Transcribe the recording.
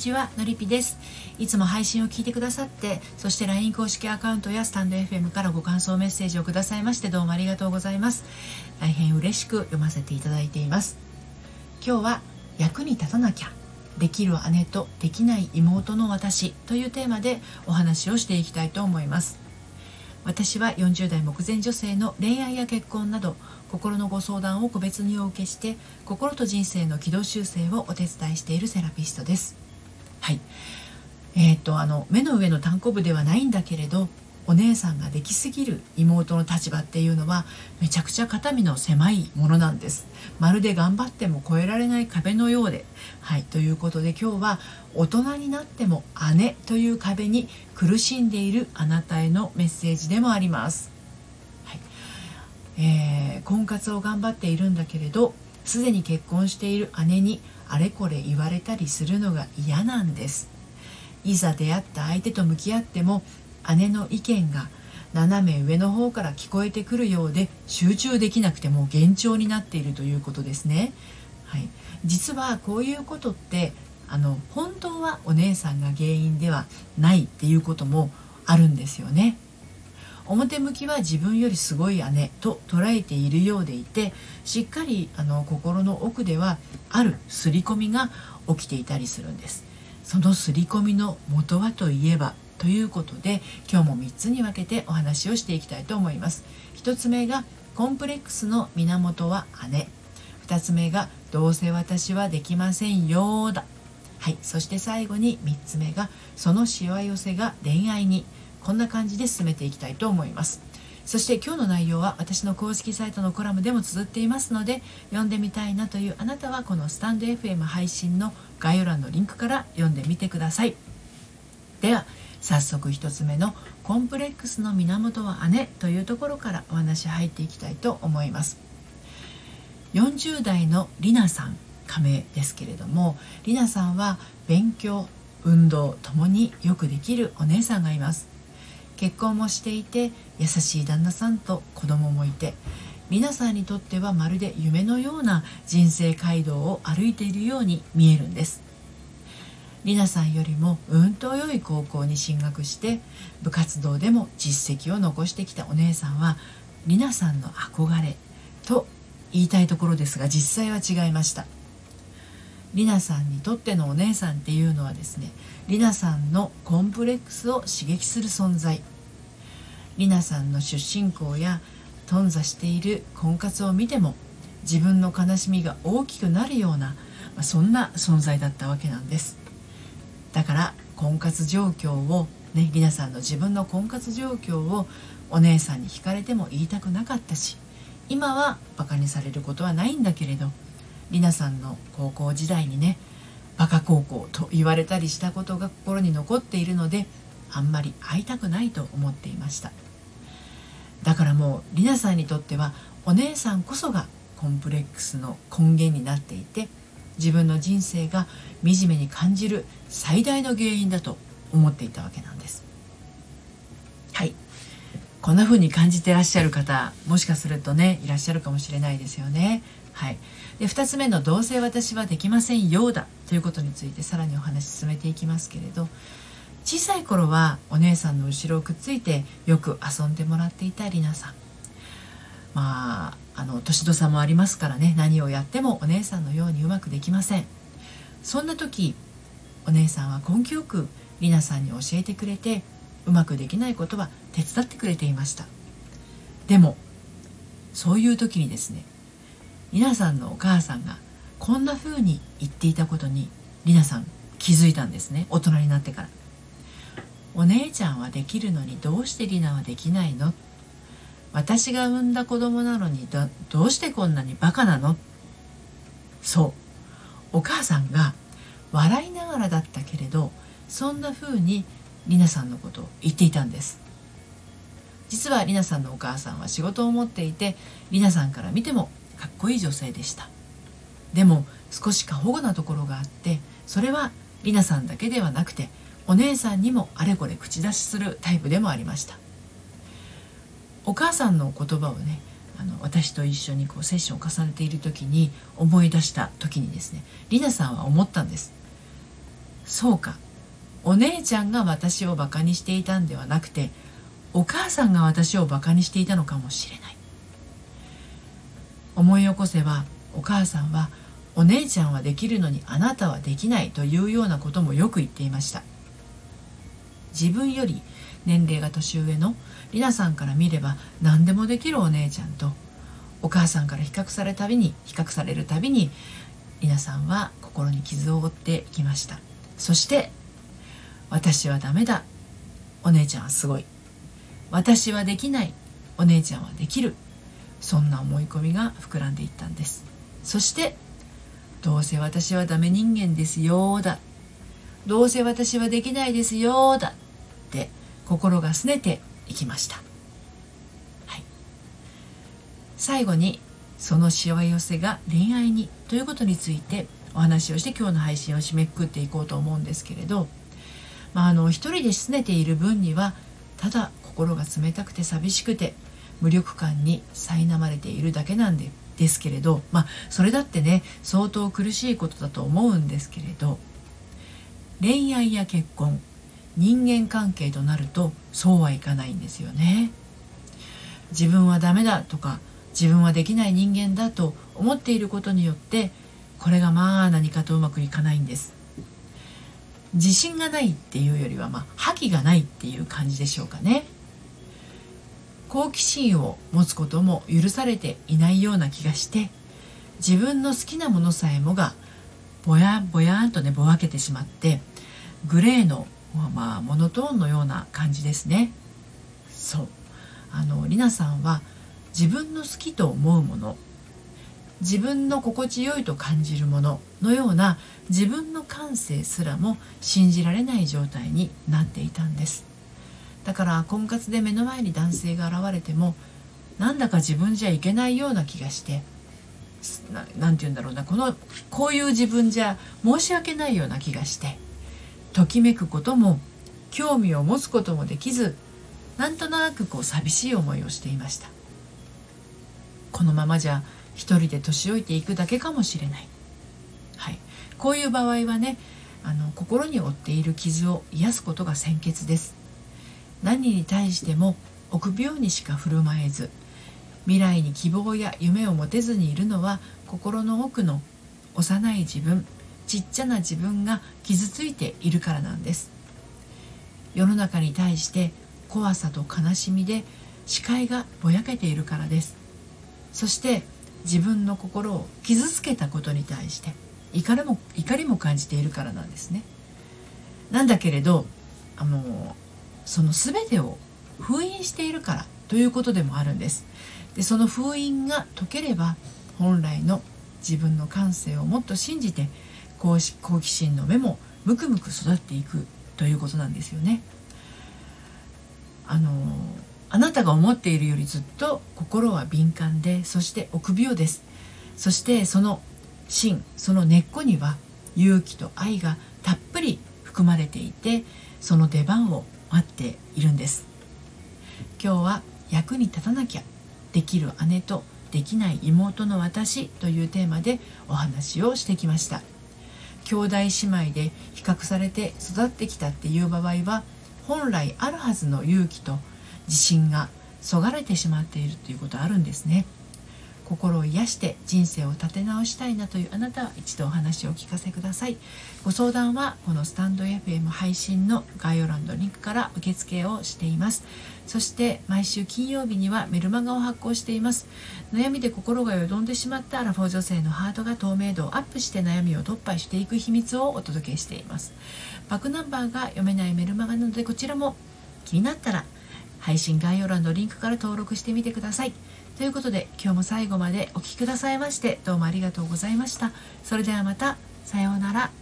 ちは、のりぴです。いつも配信を聞いてくださって、そして LINE 公式アカウントやスタンド FM からご感想メッセージをくださいまして、どうもありがとうございます。大変嬉しく読ませていただいています。今日は役に立たなきゃ、できる姉とできない妹の私というテーマでお話をしていきたいと思います。私は40代目前女性の恋愛や結婚など心のご相談を個別にお受けして、心と人生の軌道修正をお手伝いしているセラピストです。はい。目の上の単行部ではないんだけれど、お姉さんができすぎる妹の立場っていうのはめちゃくちゃ肩身の狭いものなんです。まるで頑張っても越えられない壁のようで、はい、ということで今日は大人になっても姉という壁に苦しんでいるあなたへのメッセージでもあります。はい。婚活を頑張っているんだけれど、すでに結婚している姉にあれこれ言われたりするのが嫌なんです。いざ出会った相手と向き合っても姉の意見が斜め上の方から聞こえてくるようで集中できなくてもう幻聴になっているということですね。はい、実はこういうことって本当はお姉さんが原因ではないっていうこともあるんですよね。表向きは自分よりすごい姉と捉えているようでいて、しっかり心の奥ではある刷り込みが起きていたりするんです。その刷り込みの元はといえばということで、今日も3つに分けてお話をしていきたいと思います。1つ目がコンプレックスの源は姉、2つ目がどうせ私はできませんよだ。はい、そして最後に3つ目がそのしわ寄せが恋愛に。こんな感じで進めていきたいと思います。そして今日の内容は私の公式サイトのコラムでも綴っていますので、読んでみたいなというあなたはこのスタンド FM 配信の概要欄のリンクから読んでみてください。では早速1つ目のコンプレックスの源は姉というところからお話入っていきたいと思います。40代のりなさん加盟ですけれども、りなさんは勉強運動ともによくできるお姉さんがいます。結婚もしていて優しい旦那さんと子供もいて、皆さんにとってはまるで夢のような人生街道を歩いているように見えるんです。りなさんよりもうんと良い高校に進学して部活動でも実績を残してきたお姉さんはりなさんの憧れと言いたいところですが、実際は違いました。りなさんにとってのお姉さんっていうのはですね、りなさんのコンプレックスを刺激する存在。りなさんの出身校や頓挫している婚活を見ても自分の悲しみが大きくなるような、そんな存在だったわけなんです。だから婚活状況をね、りなさんの自分の婚活状況をお姉さんに聞かれても言いたくなかったし、今はバカにされることはないんだけれど、りなさんの高校時代にね、バカ高校と言われたりしたことが心に残っているので、あんまり会いたくないと思っていました。だからもうりなさんにとってはお姉さんこそがコンプレックスの根源になっていて、自分の人生が惨めに感じる最大の原因だと思っていたわけなんです。はい、こんな風に感じてらっしゃる方、もしかするとねいらっしゃるかもしれないですよね。はい、で2つ目のどうせ私はできませんようだということについてさらにお話進めていきますけれど、小さい頃はお姉さんの後ろをくっついてよく遊んでもらっていたりなさん、年の差もありますからね、何をやってもお姉さんのようにうまくできません。そんな時お姉さんは根気よくりなさんに教えてくれて、うまくできないことは手伝ってくれていました。でもそういう時にですね、りなさんのお母さんがこんな風に言っていたことにりなさん気づいたんですね。大人になってから。お姉ちゃんはできるのにどうしてりなはできないの？私が産んだ子供なのにどうしてこんなにバカなの？そう、お母さんが笑いながらだったけれど、そんな風にりなさんのことを言っていたんです。実はりなさんのお母さんは仕事を持っていて、りなさんから見てもかっこいい女性でした。でも少し過保護なところがあって、それはりなさんだけではなくてお姉さんにもあれこれ口出しするタイプでもありました。お母さんの言葉をね、私と一緒にセッションを重ねている時に思い出した時にですね、りなさんは思ったんです。 そうか、お姉ちゃんが私をバカにしていたんではなくて、お母さんが私をバカにしていたのかもしれない。思い起こせば、お母さんはお姉ちゃんはできるのにあなたはできないというようなこともよく言っていました。自分より年齢が年上のりなさんから見れば何でもできるお姉ちゃんと、お母さんから比較されるたびにりなさんは心に傷を負っていきました。そして私はダメだ、お姉ちゃんはすごい、私はできない、お姉ちゃんはできる、そんな思い込みが膨らんでいったんです。そしてどうせ私はダメ人間ですよだ、どうせ私はできないですよだって心が拗ねていきました。はい、最後にそのしわ寄せが恋愛にということについてお話をして今日の配信を締めくくっていこうと思うんですけれど、一人で拗ねている分にはただ心が冷たくて寂しくて無力感に苛まれているだけなんですけれど、それだってね相当苦しいことだと思うんですけれど、恋愛や結婚、人間関係となるとそうはいかないんですよね。自分はダメだとか自分はできない人間だと思っていることによって、これが何かとうまくいかないんです。自信がないっていうよりは覇気がないっていう感じでしょうかね。好奇心を持つことも許されていないような気がして、自分の好きなものさえもがぼやぼやんとねぼわけてしまって、グレーのモノトーンのような感じですね。そう、りなさんは自分の好きと思うもの、自分の心地よいと感じるもののような自分の感性すらも信じられない状態になっていたんです。だから婚活で目の前に男性が現れても、なんだか自分じゃいけないような気がして、なんて言うんだろうな、こういう自分じゃ申し訳ないような気がして、ときめくことも興味を持つこともできず、なんとなく寂しい思いをしていました。このままじゃ一人で年老いていくだけかもしれない。はい、こういう場合はね、心に負っている傷を癒すことが先決です。何に対しても臆病にしか振る舞えず、未来に希望や夢を持てずにいるのは、心の奥の幼い自分、ちっちゃな自分が傷ついているからなんです。世の中に対して怖さと悲しみで視界がぼやけているからです。そして自分の心を傷つけたことに対して怒りも感じているからなんですね。なんだけれどその全てを封印しているからということでもあるんです。で、その封印が解ければ、本来の自分の感性をもっと信じて好奇心の芽もむくむく育っていくということなんですよね。あなたが思っているよりずっと心は敏感で、そして臆病です。そしてその芯、その根っこには勇気と愛がたっぷり含まれていて、その出番を待っているんです。今日は役に立たなきゃ、できる姉とできない妹の私というテーマでお話をしてきました。兄弟姉妹で比較されて育ってきたっていう場合は、本来あるはずの勇気と自信がそがれてしまっているということあるんですね。心を癒して人生を立て直したいなというあなたは一度お話をお聞かせください。ご相談はこのスタンド FM 配信の概要欄のリンクから受付をしています。そして毎週金曜日にはメルマガを発行しています。悩みで心がよどんでしまったアラフォー女性のハートが透明度をアップして悩みを突破していく秘密をお届けしています。バックナンバーが読めないメルマガなので、こちらも気になったら配信概要欄のリンクから登録してみてください。ということで、今日も最後までお聞きくださいましてどうもありがとうございました。それではまた、さようなら。